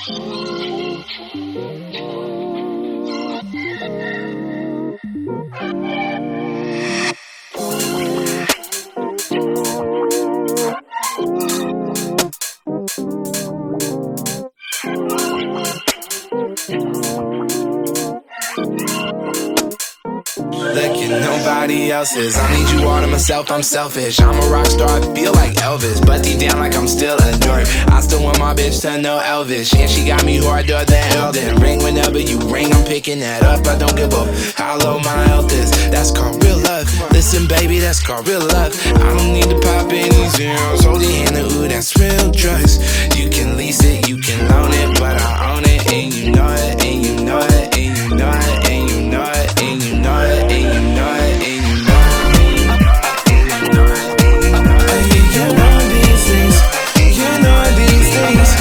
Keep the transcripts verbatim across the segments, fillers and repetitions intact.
Look at nobody else's. I need you all to myself, I'm selfish. I'm a rock star, I feel like Elvis, but deep down like I'm still a nerd. I still want my bitch to know Elvis, and she got me harder than Elden. Ring whenever you ring, I'm picking that up. I don't give up how low my health is. That's called real love. Listen baby, that's called real love. I don't need to pop any zeros. Hold your hand, ooh, that's real drugs. You can lease it, you can loan it, but I own it, and you know it, and you know it, and you know it, and you know it, and you know it, and you know it, and you know it, and you know it, and you know it. You know these things, you know these things.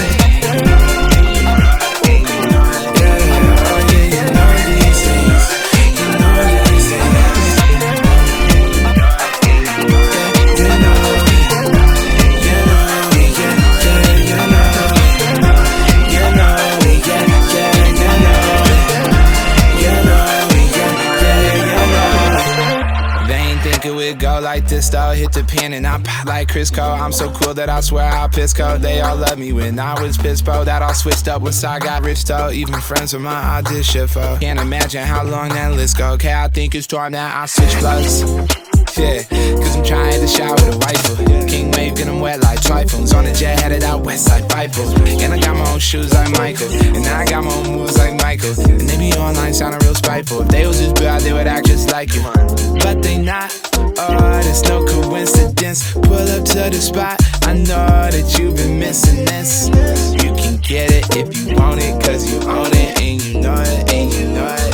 Go like this though, hit the pin and I pop like Crisco. I'm so cool that I swear I'll piss code. They all love me when I was Pispo. That all switched up once I got rich though. Even friends of mine I did shit for. Can't imagine how long that list go. Okay, I think it's time that I switch plugs. Yeah, cause I'm trying to shower with a rifle. King wave, get them wet like trifles. On the jet, headed out west side Fifo. And I got my own shoes like Michael. And now I got my own moves like Michael. And they be online sounding real spiteful. If they was just bad, they would act just like you. But they not, oh, there's no coincidence. Pull up to the spot, I know that you've been missing this. You can get it if you want it, cause you own it. And you know it, and you know it.